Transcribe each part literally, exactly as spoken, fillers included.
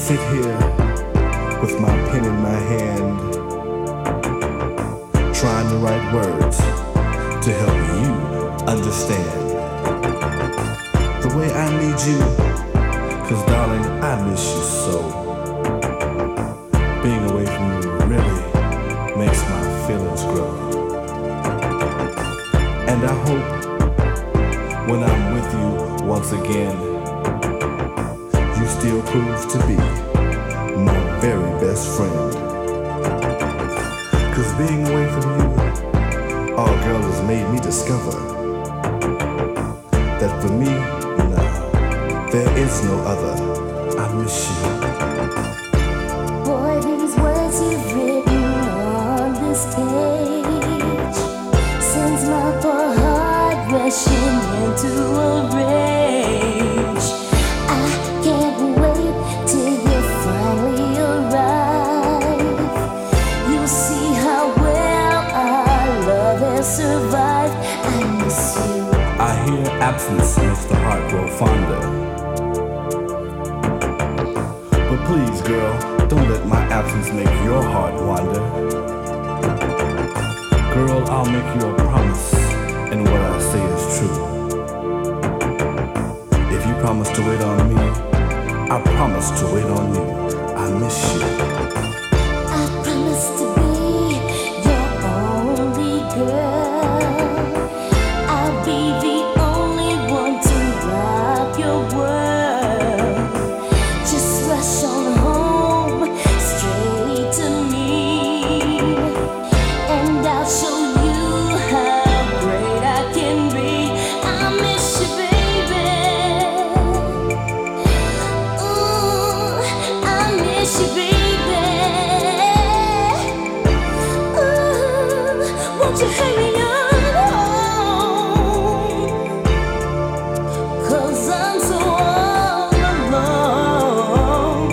sit here with my pen in my hand, trying to write words to help you understand the way I need you, 'cause darling, I miss you so. Being away from you really makes my feelings grow. And I hope when I'm with you once again, you still prove to be my very best friend. 'Cause being away from you, oh girl, has made me discover that for me, nah, there is no other. I miss you. Boy, these words you've written on this page sends my poor heart rushing into a rage. I can't wait till you finally arrive. You'll see how well our love has survived. I miss you. I hear absence makes the heart grow fonder. But please, girl, don't let my absence make your heart wander. Girl, I'll make you a promise, and what I say is true. If you promise to wait on me, I promise to wait on you. I miss you. I promise to be your only girl. I'll be the only one to rock your world. Just rush on home, straight to me, and I'll show you how great I can be. I miss you, baby. Ooh, I miss you, baby. Ooh, won't you hurry on home? 'Cause I'm so all alone.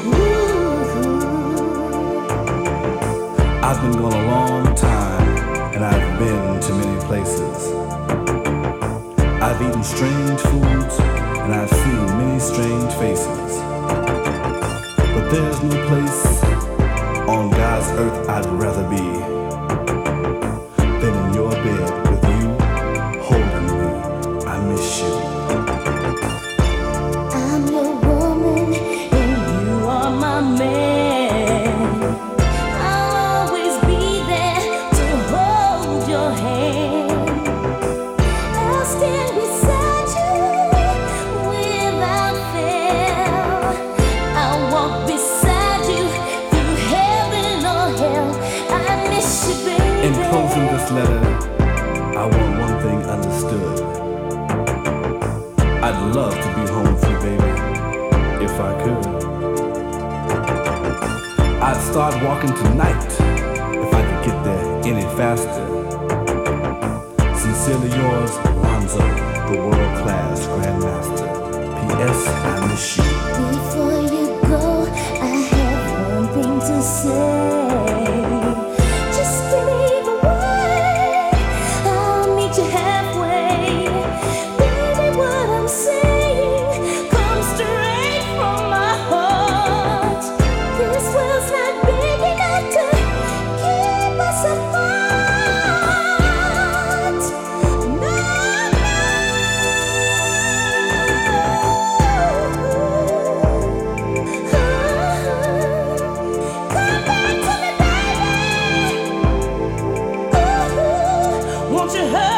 Ooh. I've been gone a long time, and I've been to many places. I've eaten strange foods, and I've seen many strange faces. But there's no place on God's earth I'd rather be than in your bed with you holding me. I miss you. I'm your woman and you are my man. I'll always be there to hold your hand. I'll stand beside you without fail. I'll walk beside you through heaven or hell. I miss you, baby. In closing this letter, I want one thing understood. I'd love to be home with you, baby, if I could. I'd start walking tonight if I could get there any faster. Sincerely yours, Lonzo, the world-class grandmaster. P S. I miss you. Before you go, I have one thing to say. Just give me the word, I'll meet you halfway. Baby, what I'm saying comes straight from my heart. This world's not big enough to keep us apart. No, won't you hurry?